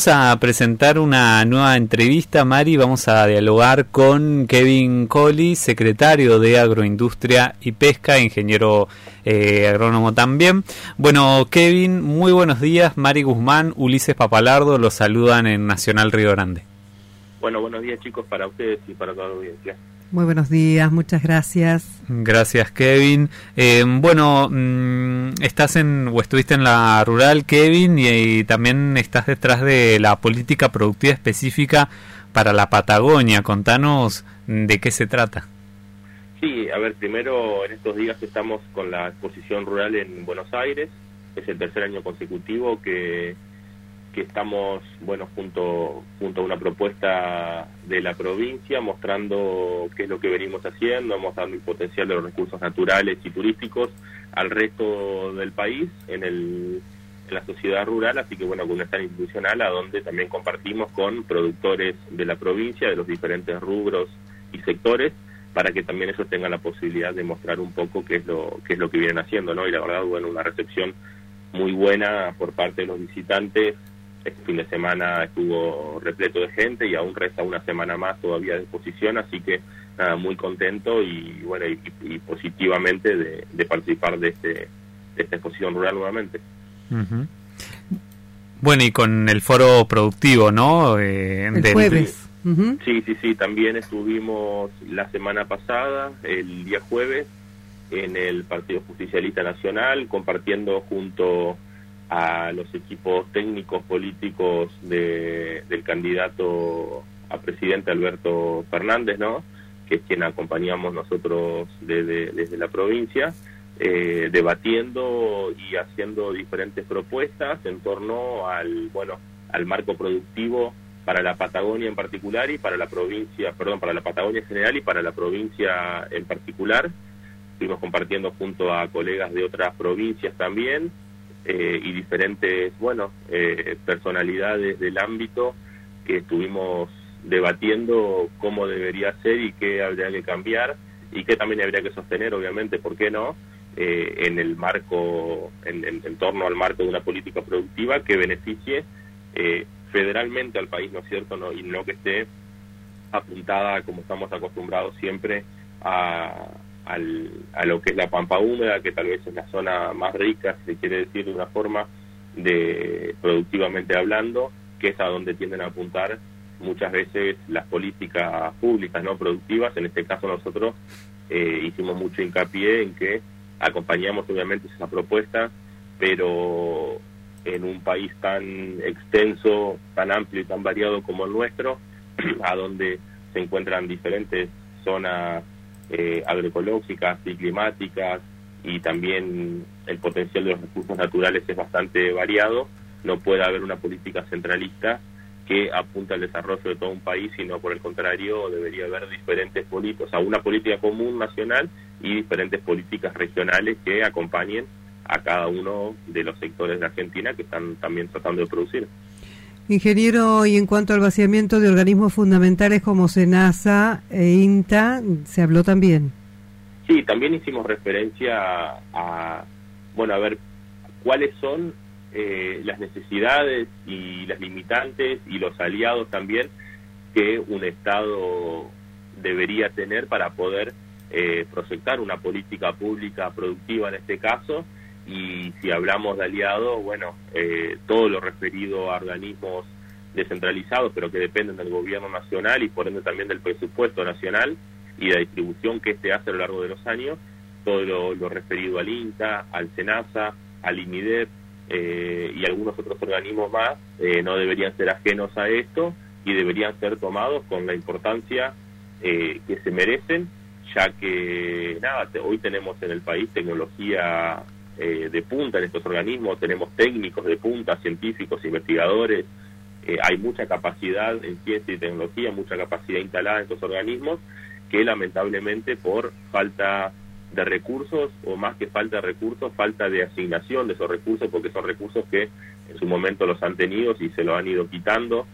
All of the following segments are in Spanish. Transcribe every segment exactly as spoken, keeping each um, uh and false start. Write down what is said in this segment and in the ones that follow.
Vamos a presentar una nueva entrevista, Mari. Vamos a dialogar con Kevin Colli, secretario de Agroindustria y Pesca, ingeniero eh, agrónomo también. Bueno, Kevin, muy buenos días. Mari Guzmán, Ulises Papalardo, los saludan en Nacional Río Grande. Bueno, buenos días, chicos, para ustedes y para toda la audiencia. Muy buenos días, muchas gracias. Gracias, Kevin. Eh, bueno, mmm, estás en o estuviste en la rural, Kevin, y, y también estás detrás de la política productiva específica para la Patagonia. Contanos de qué se trata. Sí, a ver, primero en estos días estamos con la exposición rural en Buenos Aires. Es el tercer año consecutivo que que estamos, bueno, junto junto a una propuesta de la provincia, mostrando qué es lo que venimos haciendo, mostrando el potencial de los recursos naturales y turísticos al resto del país, en, el, en la sociedad rural, así que, bueno, con una stand institucional a donde también compartimos con productores de la provincia, de los diferentes rubros y sectores, para que también ellos tengan la posibilidad de mostrar un poco qué es lo, qué es lo que vienen haciendo, ¿no? Y la verdad, bueno, una recepción muy buena por parte de los visitantes. Este fin de semana estuvo repleto de gente y aún resta una semana más todavía de exposición, así que nada, muy contento y bueno y, y positivamente de, de participar de este de esta exposición rural nuevamente. Uh-huh. Bueno, y con el foro productivo, ¿no? Eh, el del... jueves. Sí, uh-huh. sí, sí, sí, también estuvimos la semana pasada, el día jueves, en el Partido Justicialista Nacional, compartiendo junto a los equipos técnicos políticos de, del candidato a presidente Alberto Fernández, ¿no? Que es quien acompañamos nosotros desde, desde la provincia, eh, debatiendo y haciendo diferentes propuestas en torno al, bueno, al marco productivo para la Patagonia en particular y para la provincia, perdón, para la Patagonia en general y para la provincia en particular. Estuvimos compartiendo junto a colegas de otras provincias también, Eh, y diferentes, bueno, eh, personalidades del ámbito que estuvimos debatiendo cómo debería ser y qué habría que cambiar y qué también habría que sostener, obviamente, ¿por qué no?, eh, en el marco, en, en, en torno al marco de una política productiva que beneficie eh, federalmente al país, ¿no es cierto?, no, y no que esté apuntada, como estamos acostumbrados siempre, a Al, a lo que es la pampa húmeda, que tal vez es la zona más rica, si se quiere decir de una forma, de productivamente hablando, que es a donde tienden a apuntar muchas veces las políticas públicas no productivas. En este caso nosotros eh, hicimos mucho hincapié en que acompañamos obviamente esa propuesta, pero en un país tan extenso, tan amplio y tan variado como el nuestro, a donde se encuentran diferentes zonas Eh, agroecológicas y climáticas, y también el potencial de los recursos naturales es bastante variado, no puede haber una política centralista que apunta al desarrollo de todo un país, sino por el contrario debería haber diferentes políticas, o sea, una política común nacional y diferentes políticas regionales que acompañen a cada uno de los sectores de Argentina que están también tratando de producir. Ingeniero, y en cuanto al vaciamiento de organismos fundamentales como SENASA e INTA, ¿se habló también? Sí, también hicimos referencia a, a bueno, a ver cuáles son eh, las necesidades y las limitantes y los aliados también que un Estado debería tener para poder eh, proyectar una política pública productiva en este caso. Y si hablamos de aliados, bueno, eh, todo lo referido a organismos descentralizados, pero que dependen del gobierno nacional y por ende también del presupuesto nacional y la distribución que este hace a lo largo de los años, todo lo, lo referido al INTA, al SENASA, al IMIDEP eh, y algunos otros organismos más, eh, no deberían ser ajenos a esto y deberían ser tomados con la importancia eh, que se merecen, ya que, nada, te, hoy tenemos en el país tecnología Eh, de punta en estos organismos, tenemos técnicos de punta, científicos, investigadores, eh, hay mucha capacidad en ciencia y tecnología, mucha capacidad instalada en estos organismos, que lamentablemente por falta de recursos, o más que falta de recursos, falta de asignación de esos recursos, porque son recursos que en su momento los han tenido y se los han ido quitando,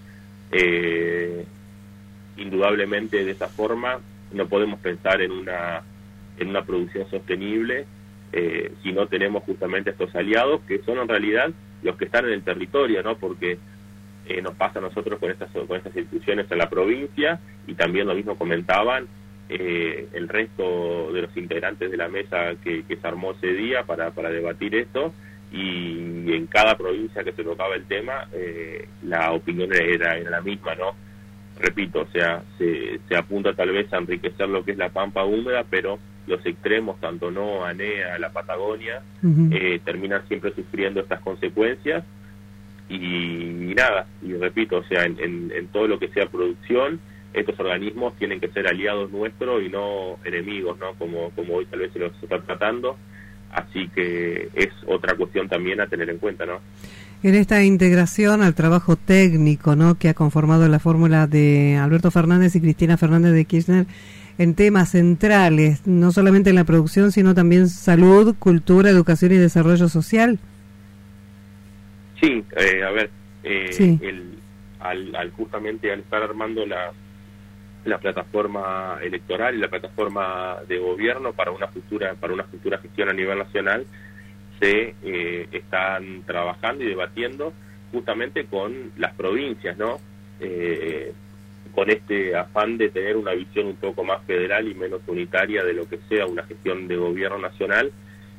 eh, indudablemente de esa forma no podemos pensar en una, en una producción sostenible Eh, si no tenemos justamente estos aliados que son en realidad los que están en el territorio, ¿no? Porque eh, nos pasa a nosotros con estas, con estas instituciones en la provincia, y también lo mismo comentaban eh, el resto de los integrantes de la mesa que, que se armó ese día para, para debatir esto, y en cada provincia que se tocaba el tema, eh, la opinión era, era la misma, ¿no? Repito, o sea, se, se apunta tal vez a enriquecer lo que es la pampa húmeda, pero los extremos, tanto no A N E A, la Patagonia, uh-huh. eh, terminan siempre sufriendo estas consecuencias, y, y nada, y repito, o sea, en, en, en todo lo que sea producción, estos organismos tienen que ser aliados nuestros y no enemigos, ¿no? Como, como hoy tal vez se los está tratando. Así que es otra cuestión también a tener en cuenta, ¿no? En esta integración al trabajo técnico, ¿no?, que ha conformado la fórmula de Alberto Fernández y Cristina Fernández de Kirchner en temas centrales, no solamente en la producción, sino también salud, cultura, educación y desarrollo social. Sí, eh, a ver, eh, sí. El, al, al justamente al estar armando la la plataforma electoral y la plataforma de gobierno para una futura para una futura gestión a nivel nacional, se eh, están trabajando y debatiendo justamente con las provincias, ¿no? Eh, con este afán de tener una visión un poco más federal y menos unitaria de lo que sea una gestión de gobierno nacional,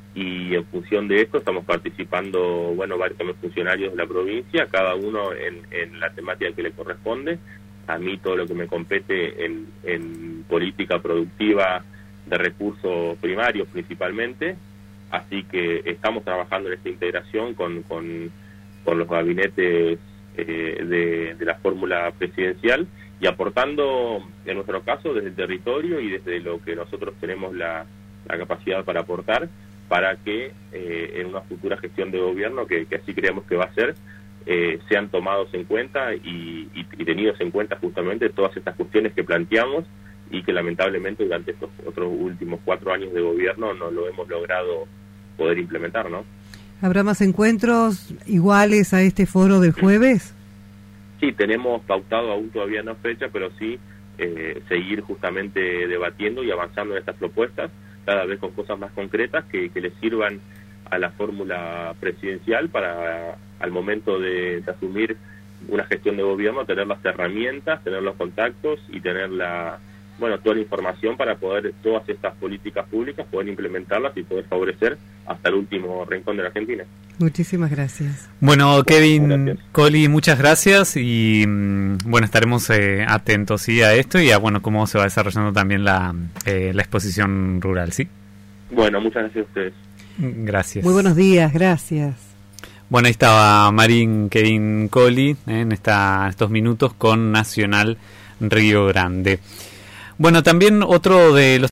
y en función de esto estamos participando, bueno, varios funcionarios de la provincia, cada uno en, en la temática que le corresponde. A mí todo lo que me compete en, en política productiva de recursos primarios principalmente, así que estamos trabajando en esta integración con, con, con los gabinetes eh, de, de la fórmula presidencial, y aportando, en nuestro caso, desde el territorio y desde lo que nosotros tenemos la, la capacidad para aportar, para que eh, en una futura gestión de gobierno, que, que así creemos que va a ser, Eh, sean tomados en cuenta y, y, y tenidos en cuenta justamente todas estas cuestiones que planteamos, y que lamentablemente durante estos otros últimos cuatro años de gobierno no lo hemos logrado poder implementar, ¿no? ¿Habrá más encuentros iguales a este foro del jueves? Sí, tenemos pautado aún todavía no fecha, pero sí eh, seguir justamente debatiendo y avanzando en estas propuestas, cada vez con cosas más concretas que, que les sirvan a la fórmula presidencial para, al momento de, de asumir una gestión de gobierno, tener las herramientas, tener los contactos y tener la, bueno, toda la información para poder todas estas políticas públicas poder implementarlas y poder favorecer hasta el último rincón de la Argentina. Muchísimas gracias. Bueno, Kevin gracias. Colli, muchas gracias, y bueno, estaremos eh, atentos sí a esto y a bueno cómo se va desarrollando también la, eh, la exposición rural, ¿sí? Bueno, muchas gracias a ustedes. Gracias. Muy buenos días, gracias. Bueno, ahí estaba Marín Kevin Colli eh, en esta, estos minutos con Nacional Río Grande. Bueno, también otro de los